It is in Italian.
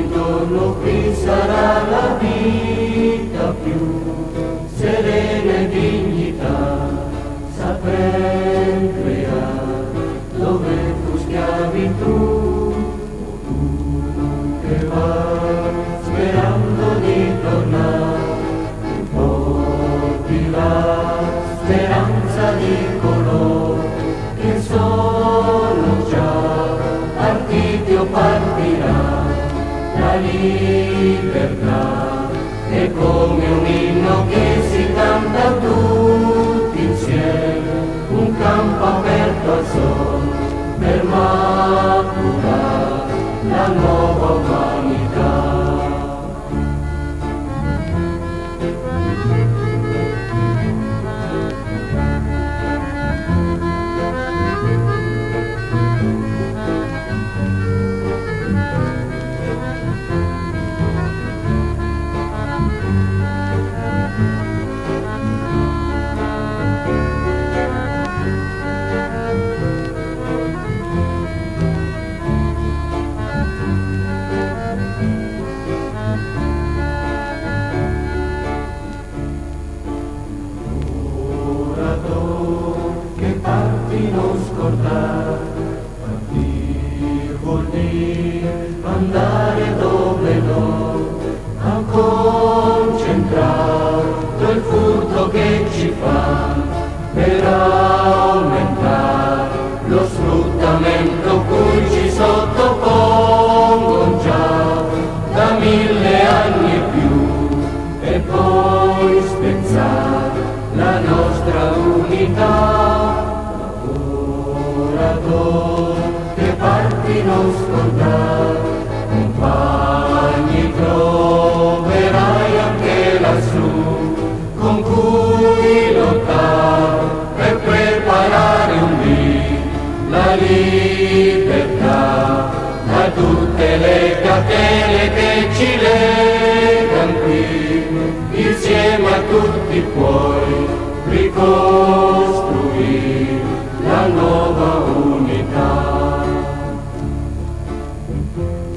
giorno qui sarà la vita più serena e dignità, saprem creare dove fu schiavitù, tu che vai sperando di tornare, porti la speranza di coloro che sono già partiti o partiranno. La libertà è come un inno che si canta tutti insieme, un campo aperto al sole per maturare la nuova umanità. Non scordare, partir vuol dire andare dove no, a concentrare quel furto che ci fa per aumentare lo sfruttamento cui ci sottopongono già da 1000 anni e più, e poi spezzare la nostra unità. Che parti non scordare, compagni troverai anche lassù, con cui lottare per preparare un dì la libertà da tutte le catene che ci legano qui, insieme a tutti puoi ricostruire la nuova unità.